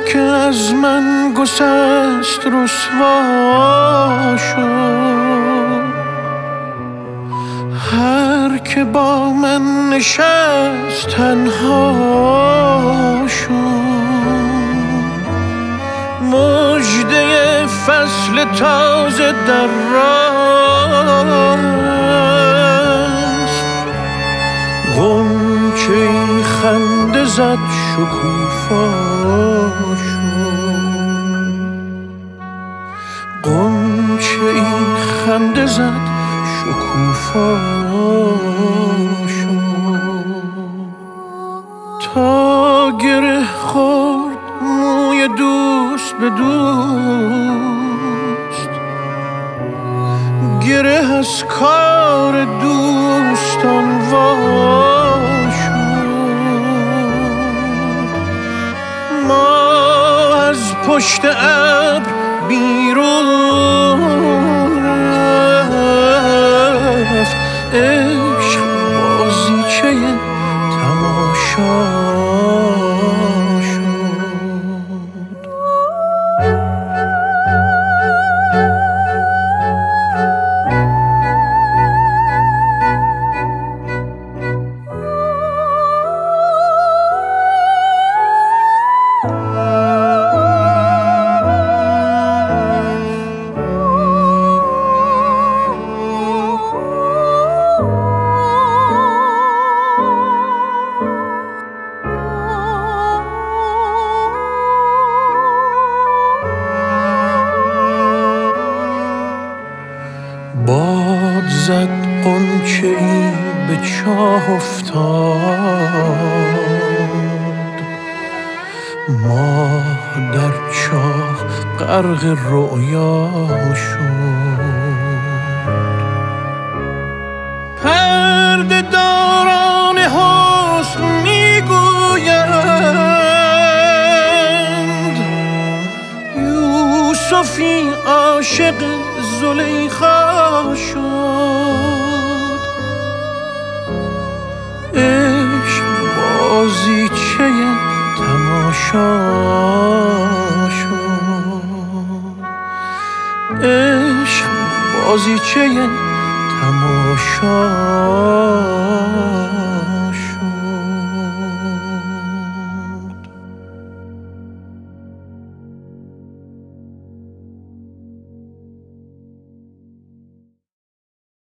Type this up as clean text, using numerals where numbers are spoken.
که از من گسست رسوا شد، هر که با من نشست تنها شد. مژده فصل تازه در راه است، غنچه ای خنده زد شکوفا شد، غنچه ای خنده زد شکوفا شد. تا گره خورد موی دوست به دوست، گره از کار دوستان وا شد. ما از پشت ابر بیرون رفت، عشق بازیچه تماشا شد. باد زد غنچه ای به چاه افتاد، ماه در چاه غرق رؤیا شد. پرده داران حسن میگویند یوسفی عاشق زلیخا شد. عشق بازیچه تماشا شد، عشق بازیچه تماشا